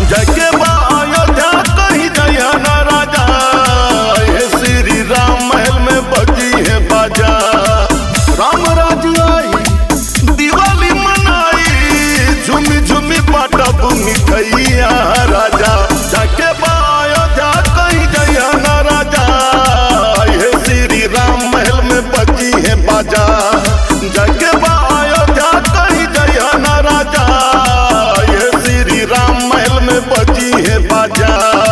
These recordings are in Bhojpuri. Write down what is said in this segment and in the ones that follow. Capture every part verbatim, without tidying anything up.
जगे बा अयोध्या कहीं जया न राजा, हे श्री राम महल में बजी है बाजा। राम राज आई दिवाली मनाई, झुमी झुमी बाटब मिठैया राजा। जगे बा अयोध्या कहीं जया न राजा, हे श्री राम महल में बजी है बाजा। जगे बा अयोध्या कहीं जया न राजा, हे श्री राम महल में बजी है बाजा।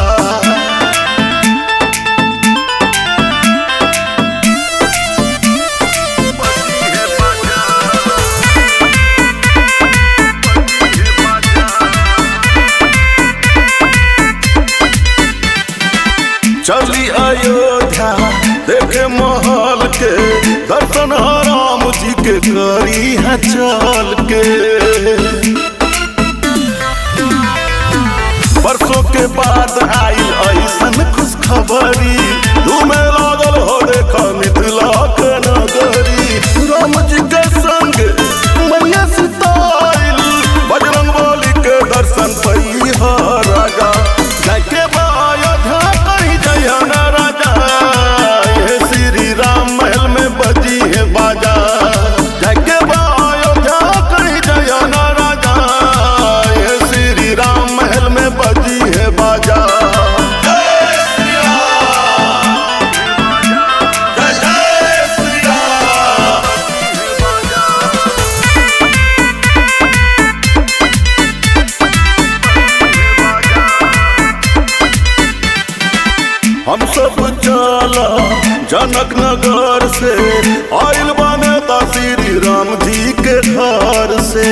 चली अयोध्या देखे महल के, दर्शन राम जी के करी है चल के। बरसों के बाद आई ऐसन खुशखबरी, धूमे लागल हो देखा मिथिला के नगरी। राम जी के संग मैया सीताइल, बजरंग बली के दर्शन पई है राजा। जाके बा अयोध्या कहीं जया न राजा, हे श्री राम महल में बजी है बाजा। जाके बा अयोध्या कहीं जया न राजा, हे श्री राम महल में बजी है बाजा। हम सब चला जनक नगर से, आइल बने ता श्री राम जी के घर से।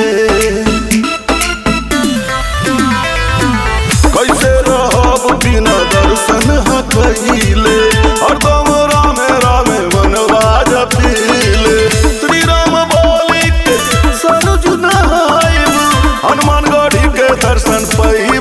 कैसे रहब बिना दर्शन हकैले, हरदम रामे रामे मनवा जपीले। श्री राम बोली के सरोज नहाइब, हनुमान गढ़ी के दर्शन पई